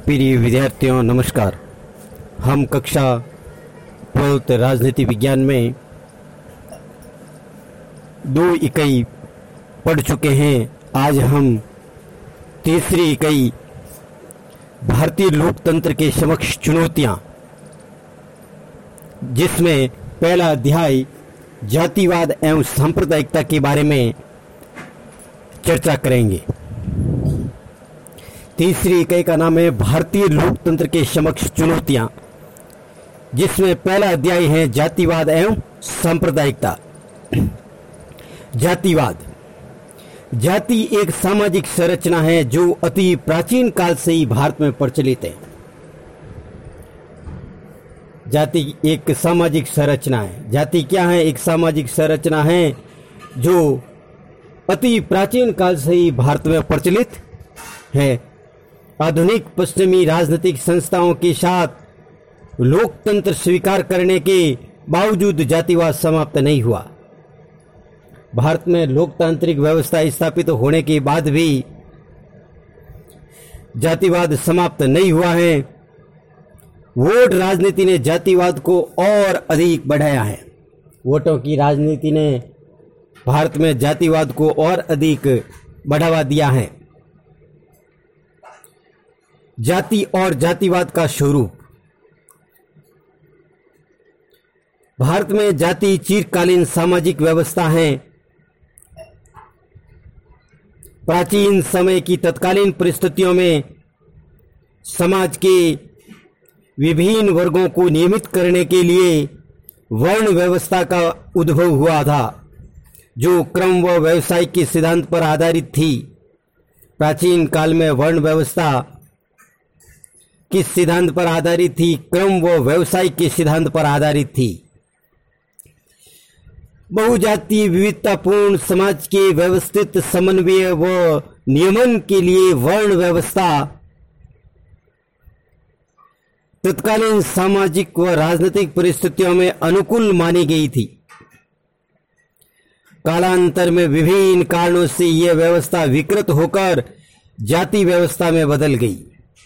प्रिय विद्यार्थियों नमस्कार। हम कक्षा 12 राजनीति विज्ञान में 2 इकाई पढ़ चुके हैं। आज हम तीसरी इकाई भारतीय लोकतंत्र के समक्ष चुनौतियां, जिसमें पहला अध्याय जातिवाद एवं सांप्रदायिकता के बारे में चर्चा करेंगे। तीसरी इकाई का नाम है भारतीय लोकतंत्र के समक्ष चुनौतियां, जिसमें पहला अध्याय है जातिवाद एवं सांप्रदायिकता। जातिवाद, जाति एक सामाजिक संरचना है जो अति प्राचीन काल से ही भारत में प्रचलित है। जाति एक सामाजिक संरचना है। जाति क्या है? एक सामाजिक संरचना है जो अति प्राचीन काल से ही भारत में प्रचलित है। आधुनिक पश्चिमी राजनीतिक संस्थाओं के साथ लोकतंत्र स्वीकार करने के बावजूद जातिवाद समाप्त नहीं हुआ। भारत में लोकतांत्रिक व्यवस्था स्थापित होने के बाद भी जातिवाद समाप्त नहीं हुआ है। वोट राजनीति ने जातिवाद को और अधिक बढ़ाया है। वोटों की राजनीति ने भारत में जातिवाद को और अधिक बढ़ावा दिया है। जाति और जातिवाद का स्वरूप। भारत में जाति चिरकालीन सामाजिक व्यवस्था है। प्राचीन समय की तत्कालीन परिस्थितियों में समाज के विभिन्न वर्गों को नियमित करने के लिए वर्ण व्यवस्था का उद्भव हुआ था, जो क्रम व व्यवसाय के सिद्धांत पर आधारित थी। प्राचीन काल में वर्ण व्यवस्था किस सिद्धांत पर आधारित थी? क्रम व व्यवसाय के सिद्धांत पर आधारित थी। बहुजातीय विविधतापूर्ण समाज के व्यवस्थित समन्वय व नियमन के लिए वर्ण व्यवस्था तत्कालीन सामाजिक व राजनीतिक परिस्थितियों में अनुकूल मानी गई थी। कालांतर में विभिन्न कारणों से यह व्यवस्था विकृत होकर जाति व्यवस्था में बदल गई।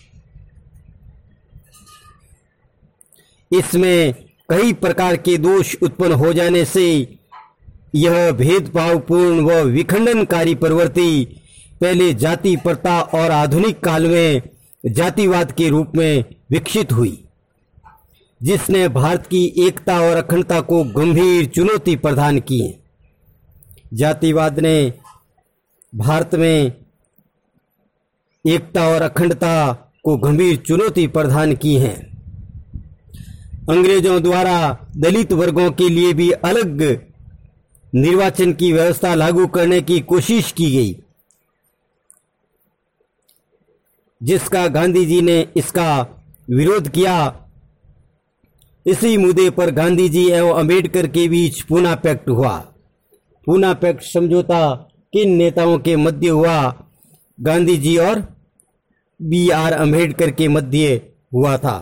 इसमें कई प्रकार के दोष उत्पन्न हो जाने से यह भेदभावपूर्ण व विखंडनकारी प्रवृत्ति पहले जाति प्रथा और आधुनिक काल में जातिवाद के रूप में विकसित हुई, जिसने भारत की एकता और अखंडता को गंभीर चुनौती प्रदान की। जातिवाद ने भारत में एकता और अखंडता को गंभीर चुनौती प्रदान की है। अंग्रेजों द्वारा दलित वर्गों के लिए भी अलग निर्वाचन की व्यवस्था लागू करने की कोशिश की गई, जिसका गांधी जी ने इसका विरोध किया। इसी मुद्दे पर गांधी जी एवं अंबेडकर के बीच पूना पैक्ट हुआ। पूना पैक्ट समझौता किन नेताओं के मध्य हुआ? गांधी जी और B.R. अंबेडकर के मध्य हुआ था।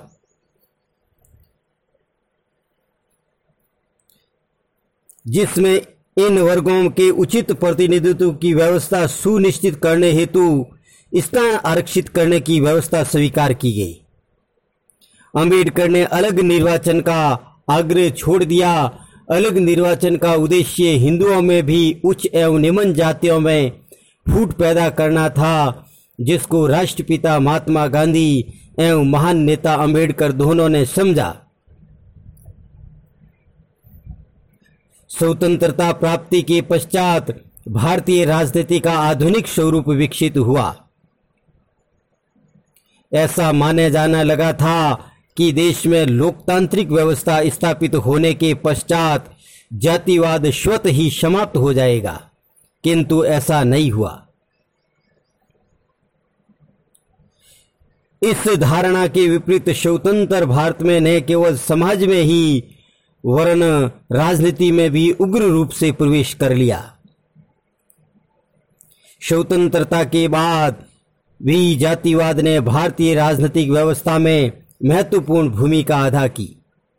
जिसमें इन वर्गों के उचित प्रतिनिधित्व की व्यवस्था सुनिश्चित करने हेतु स्थान आरक्षित करने की व्यवस्था स्वीकार की गई। अंबेडकर ने अलग निर्वाचन का आग्रह छोड़ दिया। अलग निर्वाचन का उद्देश्य हिंदुओं में भी उच्च एवं निम्न जातियों में फूट पैदा करना था, जिसको राष्ट्रपिता महात्मा गांधी एवं महान नेता अंबेडकर दोनों ने समझा। स्वतंत्रता प्राप्ति के पश्चात भारतीय राजनीति का आधुनिक स्वरूप विकसित हुआ। ऐसा माने जाना लगा था कि देश में लोकतांत्रिक व्यवस्था स्थापित होने के पश्चात जातिवाद स्वतः ही समाप्त हो जाएगा, किंतु ऐसा नहीं हुआ। इस धारणा के विपरीत स्वतंत्र भारत में न केवल समाज में ही वर्ण राजनीति में भी उग्र रूप से प्रवेश कर लिया। स्वतंत्रता के बाद भी जातिवाद ने भारतीय राजनीतिक व्यवस्था में महत्वपूर्ण भूमिका अदा की।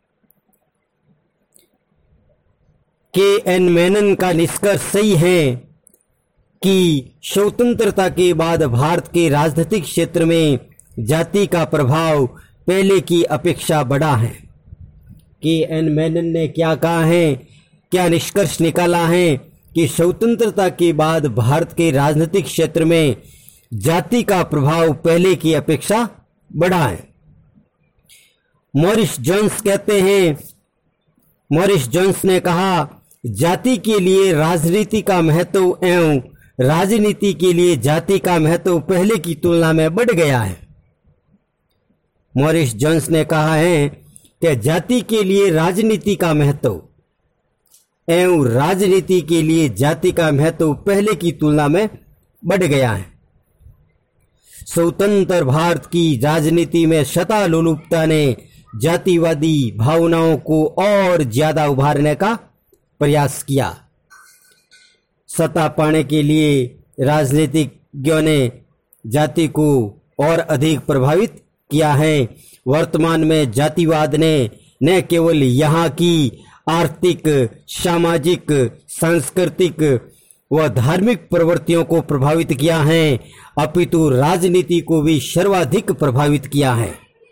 K.N. मेनन का निष्कर्ष सही है कि स्वतंत्रता के बाद भारत के राजनीतिक क्षेत्र में जाति का प्रभाव पहले की अपेक्षा बढ़ा है। के.एन. मेनन ने क्या कहा है, क्या निष्कर्ष निकाला है कि स्वतंत्रता के बाद भारत के राजनीतिक क्षेत्र में जाति का प्रभाव पहले की अपेक्षा बढ़ा है। मॉरिस जोन्स कहते हैं, मॉरिस जोन्स ने कहा, जाति के लिए राजनीति का महत्व एवं राजनीति के लिए जाति का महत्व पहले की तुलना में बढ़ गया है। मॉरिस जोन्स ने कहा है कि जाति के लिए राजनीति का महत्व एवं राजनीति के लिए जाति का महत्व पहले की तुलना में बढ़ गया है। स्वतंत्र भारत की राजनीति में सत्तालोलुपता ने जातिवादी भावनाओं को और ज्यादा उभारने का प्रयास किया। सत्ता पाने के लिए राजनीतिज्ञों ने जाति को और अधिक प्रभावित किया है। वर्तमान में जातिवाद ने न केवल यहाँ की आर्थिक, सामाजिक, सांस्कृतिक व धार्मिक प्रवृत्तियों को प्रभावित किया है, अपितु राजनीति को भी सर्वाधिक प्रभावित किया है।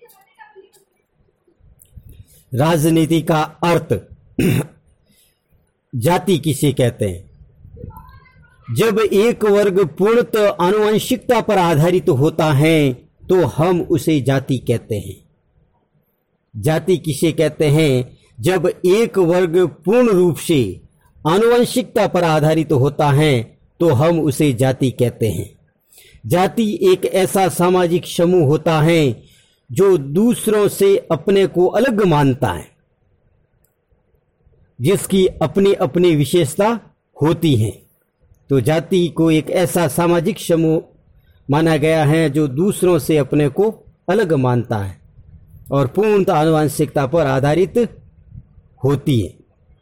राजनीति का अर्थ जाति किसे कहते हैं? जब एक वर्ग पूर्णतः आनुवंशिकता पर आधारित होता है तो हम उसे जाति कहते हैं। जाति किसे कहते हैं? जब एक वर्ग पूर्ण रूप से आनुवंशिकता पर आधारित होता है तो हम उसे जाति कहते हैं। जाति एक ऐसा सामाजिक समूह होता है जो दूसरों से अपने को अलग मानता है, जिसकी अपनी अपनी विशेषता होती है। तो जाति को एक ऐसा सामाजिक समूह माना गया है जो दूसरों से अपने को अलग मानता है और पूर्णतः आनुवंशिकता पर आधारित होती है,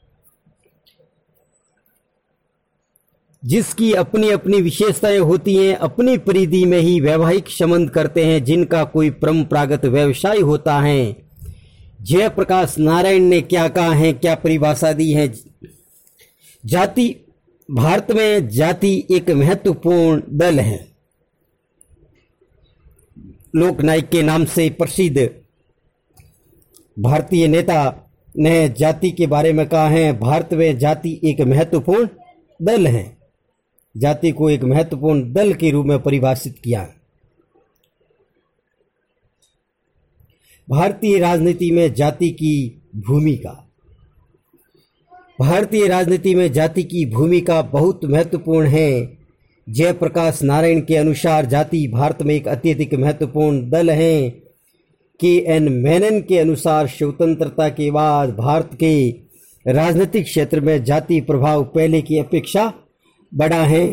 जिसकी अपनी अपनी विशेषताएं होती हैं। अपनी परिधि में ही वैवाहिक संबंध करते हैं, जिनका कोई परंपरागत व्यवसाय होता है। जयप्रकाश नारायण ने क्या कहा है, क्या परिभाषा दी है? जाति, भारत में जाति एक महत्वपूर्ण दल है। लोकनायक के नाम से प्रसिद्ध भारतीय नेता ने जाति के बारे में कहा है, भारत में जाति एक महत्वपूर्ण दल है। जाति को एक महत्वपूर्ण दल के रूप में परिभाषित किया। भारतीय राजनीति में जाति की भूमिका। भारतीय राजनीति में जाति की भूमिका बहुत महत्वपूर्ण है। जयप्रकाश नारायण के अनुसार जाति भारत में एक अत्यधिक महत्वपूर्ण दल है। के.एन. मेनन के अनुसार स्वतंत्रता के बाद भारत के राजनीतिक क्षेत्र में जाति प्रभाव पहले की अपेक्षा बढ़ा है।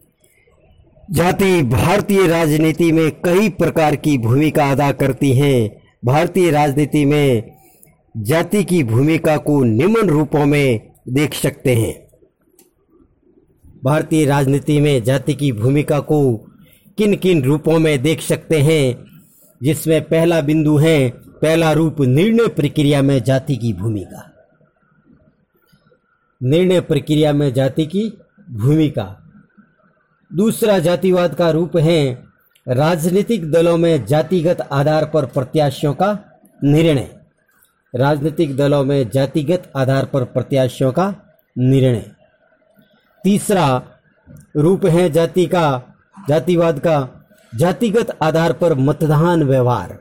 जाति भारतीय राजनीति में कई प्रकार की भूमिका अदा करती है। भारतीय राजनीति में जाति की भूमिका को निम्न रूपों में देख सकते हैं। भारतीय राजनीति में जाति की भूमिका को किन किन रूपों में देख सकते हैं, जिसमें पहला बिंदु है, पहला रूप निर्णय प्रक्रिया में जाति की भूमिका। निर्णय प्रक्रिया में जाति की भूमिका। दूसरा जातिवाद का रूप है राजनीतिक दलों में जातिगत आधार पर प्रत्याशियों का निर्णय। राजनीतिक दलों में जातिगत आधार पर प्रत्याशियों का निर्णय। तीसरा रूप है जातिवाद का जातिगत आधार पर मतदान व्यवहार।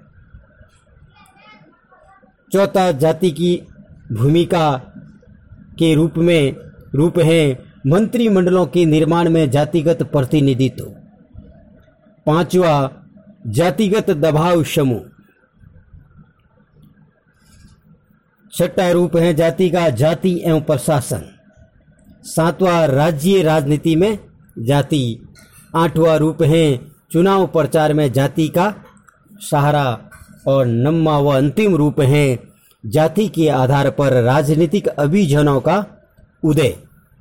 चौथा जाति की भूमिका के रूप है मंत्रिमंडलों के निर्माण में जातिगत प्रतिनिधित्व। पांचवा जातिगत दबाव समूह। छठा रूप है जाति एवं प्रशासन। सातवां राज्य राजनीति में जाति। आठवां रूप है चुनाव प्रचार में जाति का सहारा। और नौवां व अंतिम रूप है जाति के आधार पर राजनीतिक अभियानों का उदय।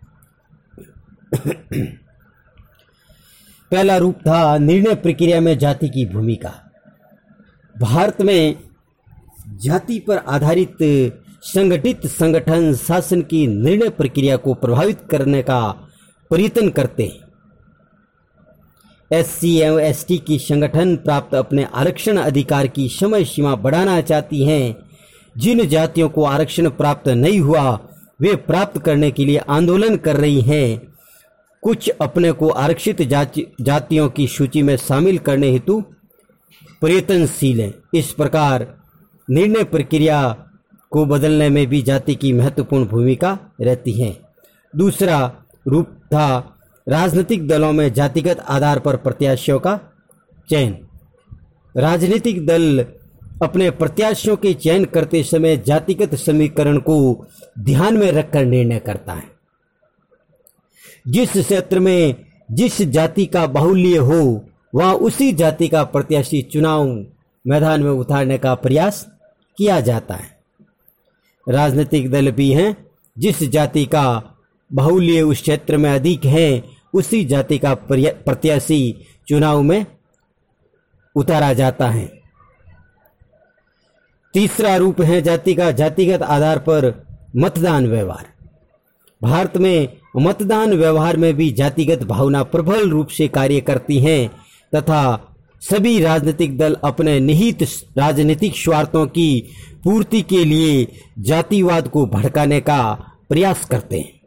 पहला रूप था निर्णय प्रक्रिया में जाति की भूमिका। भारत में जाति पर आधारित संगठित संगठन शासन की निर्णय प्रक्रिया को प्रभावित करने का प्रयत्न करते हैं। SC एवं ST की संगठन प्राप्त अपने आरक्षण अधिकार की समय सीमा बढ़ाना चाहती हैं। जिन जातियों को आरक्षण प्राप्त नहीं हुआ वे प्राप्त करने के लिए आंदोलन कर रही हैं। कुछ अपने को आरक्षित जातियों की सूची में शामिल करने हेतु प्रयत्नशील हैं। इस प्रकार निर्णय प्रक्रिया को बदलने में भी जाति की महत्वपूर्ण भूमिका रहती है। दूसरा रूप था राजनीतिक दलों में जातिगत आधार पर प्रत्याशियों का चयन। राजनीतिक दल अपने प्रत्याशियों के चयन करते समय जातिगत समीकरण को ध्यान में रखकर निर्णय करता है। जिस क्षेत्र में जिस जाति का बाहुल्य हो वहां उसी जाति का प्रत्याशी चुनाव मैदान में उतारने का प्रयास किया जाता है। राजनीतिक दल भी हैं जिस जाति का बाहुल्य उस क्षेत्र में अधिक है उसी जाति का प्रत्याशी चुनाव में उतारा जाता है। तीसरा रूप है जाति का जातिगत आधार पर मतदान व्यवहार। भारत में मतदान व्यवहार में भी जातिगत भावना प्रबल रूप से कार्य करती है तथा सभी राजनीतिक दल अपने निहित राजनीतिक स्वार्थों की पूर्ति के लिए जातिवाद को भड़काने का प्रयास करते हैं।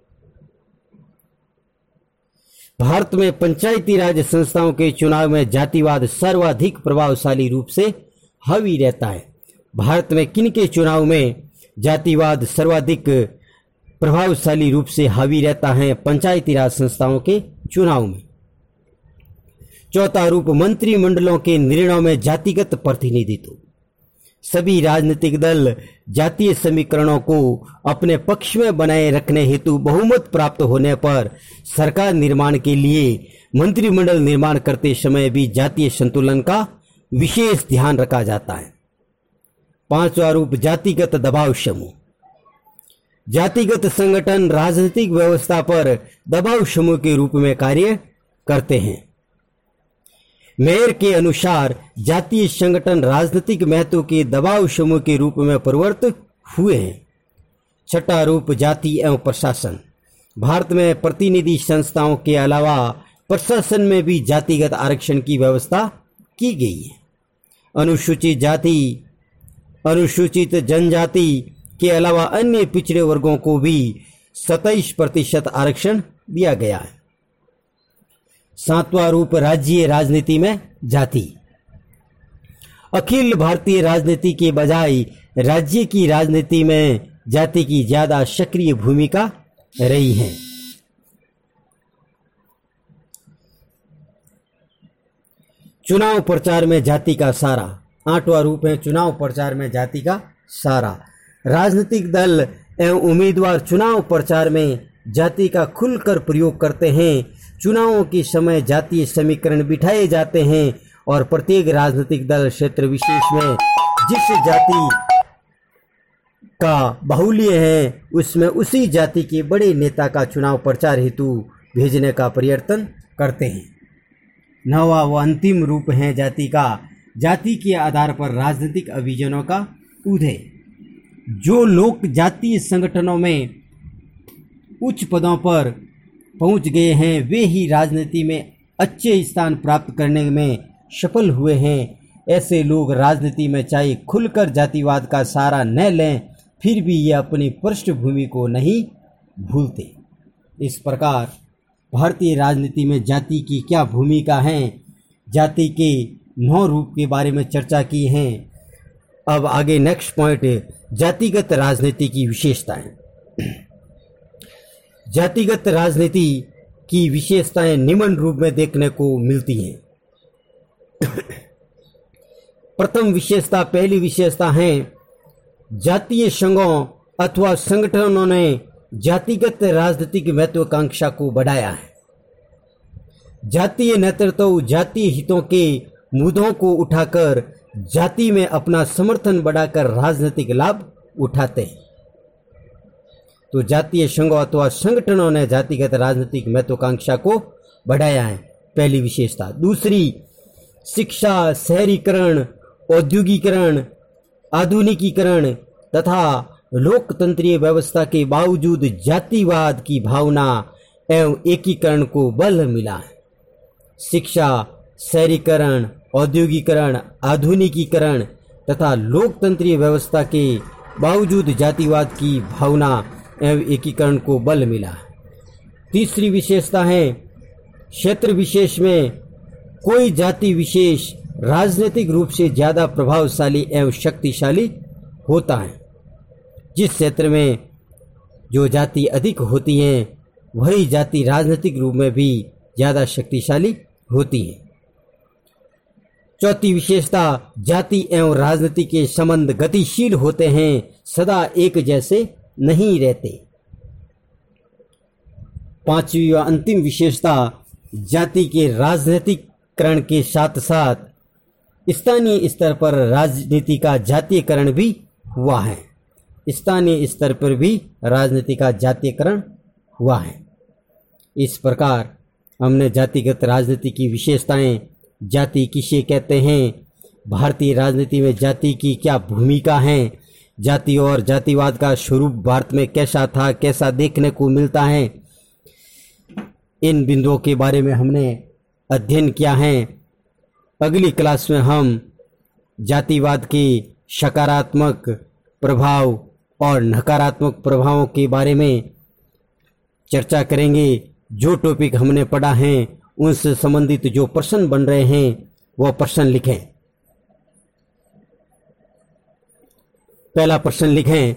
भारत में पंचायती राज संस्थाओं के चुनाव में जातिवाद सर्वाधिक प्रभावशाली रूप से हावी रहता है। भारत में किन के चुनाव में जातिवाद सर्वाधिक प्रभावशाली रूप से हावी रहता है? पंचायती राज संस्थाओं के चुनाव में। चौथा रूप मंत्रिमंडलों के निर्णयों में जातिगत प्रतिनिधित्व। सभी राजनीतिक दल जातीय समीकरणों को अपने पक्ष में बनाए रखने हेतु बहुमत प्राप्त होने पर सरकार निर्माण के लिए मंत्रिमंडल निर्माण करते समय भी जातीय संतुलन का विशेष ध्यान रखा जाता है। पांचवा रूप जातिगत दबाव समूह। जातिगत संगठन राजनीतिक व्यवस्था पर दबाव समूह के रूप में कार्य करते हैं। मेयर के अनुसार जातीय संगठन राजनीतिक महत्व के दबाव समूह के रूप में परिवर्तित हुए हैं। छठा रूप जाति एवं प्रशासन। भारत में प्रतिनिधि संस्थाओं के अलावा प्रशासन में भी जातिगत आरक्षण की व्यवस्था की गई है। अनुसूचित जाति, अनुसूचित जनजाति के अलावा अन्य पिछड़े वर्गों को भी 27% आरक्षण दिया गया है। सातवां रूप राज्य राजनीति में जाति। अखिल भारतीय राजनीति के बजाय राज्य की राजनीति में जाति की ज्यादा सक्रिय भूमिका रही है। चुनाव प्रचार में जाति का सारा। आठवां रूप है चुनाव प्रचार में जाति का सारा। राजनीतिक दल एवं उम्मीदवार चुनाव प्रचार में जाति का खुलकर प्रयोग करते हैं। चुनावों के समय जातीय समीकरण बिठाए जाते हैं और प्रत्येक राजनीतिक दल क्षेत्र विशेष में जिस जाति का बाहुल्य है उसमें उसी जाति के बड़े नेता का चुनाव प्रचार हेतु भेजने का प्रयत्न करते हैं। नौवां व अंतिम रूप है जाति का। जाति के आधार पर राजनीतिक अभियानों का उदय। जो लोग जातीय संगठनों में उच्च पदों पर पहुंच गए हैं वे ही राजनीति में अच्छे स्थान प्राप्त करने में सफल हुए हैं। ऐसे लोग राजनीति में चाहे खुलकर जातिवाद का सहारा न लें फिर भी ये अपनी पृष्ठभूमि को नहीं भूलते। इस प्रकार भारतीय राजनीति में जाति की क्या भूमिका है, जाति के 9 रूप के बारे में चर्चा की है। अब आगे नेक्स्ट पॉइंट जातिगत राजनीति की विशेषताएं। जातिगत राजनीति की विशेषताएं निम्न रूप में देखने को मिलती हैं। प्रथम विशेषता, पहली विशेषता है जातीय संघों अथवा संगठनों ने जातिगत राजनीतिक महत्वाकांक्षा को बढ़ाया है। जातीय नेतृत्व जातीय हितों के मुद्दों को उठाकर जाति में अपना समर्थन बढ़ाकर राजनीतिक लाभ उठाते हैं। तो जातीय संघों अथवा संगठनों ने जातिगत राजनीतिक महत्वाकांक्षा को बढ़ाया है, पहली विशेषता। दूसरी, शिक्षा, शहरीकरण, औद्योगिकरण, आधुनिकीकरण तथा लोकतंत्रीय व्यवस्था के बावजूद जातिवाद की भावना एवं एकीकरण को बल मिला है। शिक्षा, शहरीकरण, औद्योगिकरण, आधुनिकीकरण तथा लोकतंत्रीय व्यवस्था के बावजूद जातिवाद की भावना एवं एकीकरण को बल मिला। तीसरी विशेषता है, क्षेत्र विशेष में कोई जाति विशेष राजनीतिक रूप से ज़्यादा प्रभावशाली एवं शक्तिशाली होता है। जिस क्षेत्र में जो जाति अधिक होती हैं वही जाति राजनीतिक रूप में भी ज़्यादा शक्तिशाली होती है। चौथी विशेषता, जाति एवं राजनीति के संबंध गतिशील होते हैं, सदा एक जैसे नहीं रहते। पांचवी व अंतिम विशेषता, जाति के राजनीतिकरण के साथ साथ स्थानीय स्तर पर राजनीति का जातीयकरण भी हुआ है। स्थानीय स्तर पर भी राजनीति का जातीयकरण हुआ है। इस प्रकार हमने जातिगत राजनीति की विशेषताएं, जाति किसे कहते हैं, भारतीय राजनीति में जाति की क्या भूमिका है, जाति और जातिवाद का स्वरूप भारत में कैसा था, कैसा देखने को मिलता है, इन बिंदुओं के बारे में हमने अध्ययन किया है। अगली क्लास में हम जातिवाद के सकारात्मक प्रभाव और नकारात्मक प्रभावों के बारे में चर्चा करेंगे। जो टॉपिक हमने पढ़ा है उनसे संबंधित जो प्रश्न बन रहे हैं वह प्रश्न लिखें। पहला प्रश्न लिखें,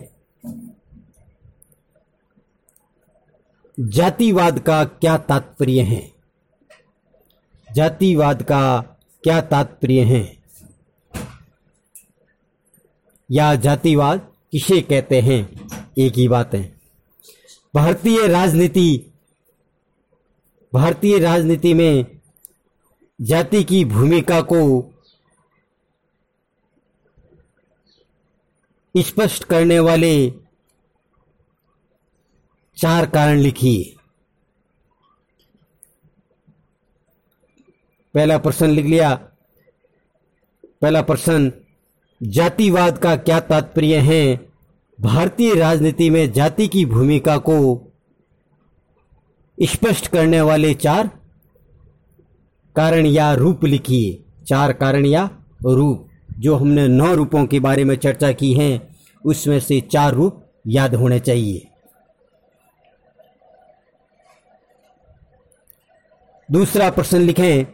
जातिवाद का क्या तात्पर्य है? जातिवाद का क्या तात्पर्य है या जातिवाद किसे कहते हैं? एक ही बात है। भारतीय राजनीति में जाति की भूमिका को स्पष्ट करने वाले 4 कारण लिखिए। पहला प्रश्न लिख लिया। पहला प्रश्न, जातिवाद का क्या तात्पर्य है? भारतीय राजनीति में जाति की भूमिका को स्पष्ट करने वाले 4 कारण या रूप लिखिए। 4 कारण या रूप, जो हमने 9 रूपों के बारे में चर्चा की है उसमें से 4 रूप याद होने चाहिए। दूसरा प्रश्न लिखें,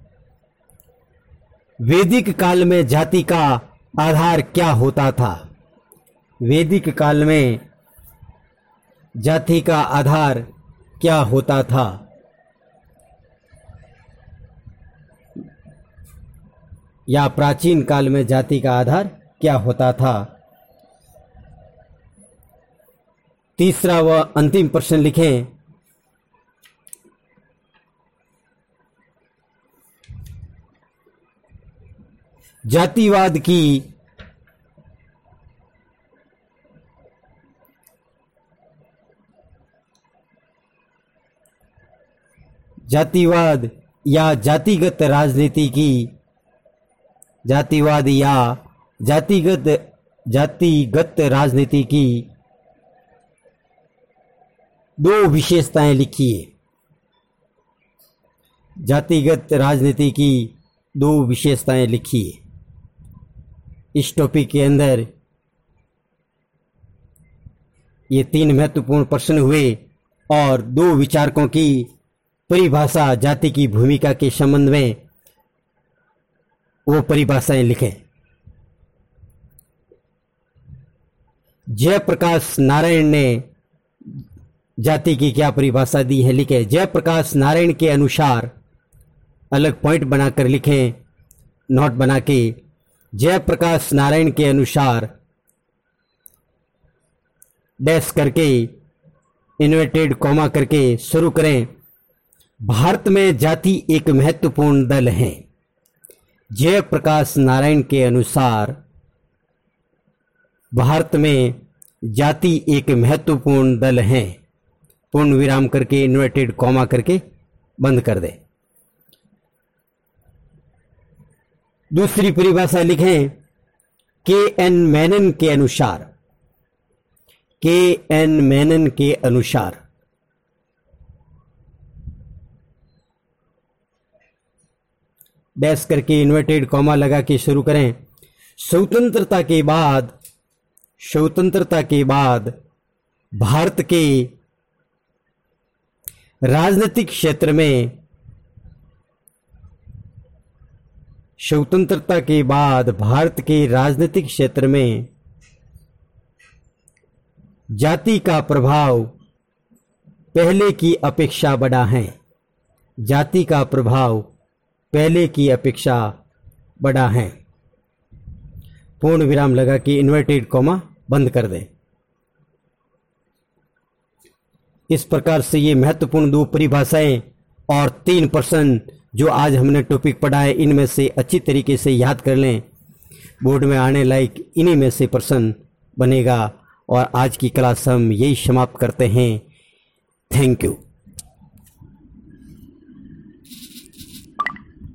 वैदिक काल में जाति का आधार क्या होता था? वैदिक काल में जाति का आधार क्या होता था? या प्राचीन काल में जाति का आधार क्या होता था? तीसरा व अंतिम प्रश्न लिखें, जातिवाद या जातिगत राजनीति की जातिवाद या जातिगत राजनीति की 2 विशेषताएं लिखिए। जातिगत राजनीति की 2 विशेषताएं लिखिए। इस टॉपिक के अंदर ये 3 महत्वपूर्ण प्रश्न हुए और 2 विचारकों की परिभाषा जाति की भूमिका के संबंध में वो परिभाषाएं लिखें। जयप्रकाश नारायण ने जाति की क्या परिभाषा दी है लिखें। जयप्रकाश नारायण के अनुसार, अलग पॉइंट बनाकर लिखें, नोट बना के। जयप्रकाश नारायण के अनुसार डैश करके इन्वर्टेड कॉमा करके शुरू करें। भारत में जाति एक महत्वपूर्ण दल है। जयप्रकाश नारायण के अनुसार भारत में जाति एक महत्वपूर्ण दल है। पूर्ण विराम करके इन्वर्टेड कॉमा करके बंद कर दे। दूसरी परिभाषा लिखें, के.एन. मेनन के अनुसार। के.एन. मेनन के अनुसार डैश करके इन्वर्टेड कॉमा लगा के शुरू करें। स्वतंत्रता के बाद भारत के राजनीतिक क्षेत्र में जाति का प्रभाव पहले की अपेक्षा बड़ा है। जाति का प्रभाव पहले की अपेक्षा बड़ा है। पूर्ण विराम लगा के इन्वर्टेड कॉमा बंद कर दें। इस प्रकार से ये महत्वपूर्ण 2 परिभाषाएं और 3 प्रश्न जो आज हमने टॉपिक पढ़ा है, इनमें से अच्छी तरीके से याद कर लें। बोर्ड में आने लायक इन्हीं में से प्रश्न बनेगा। और आज की क्लास हम यही समाप्त करते हैं। Thank you.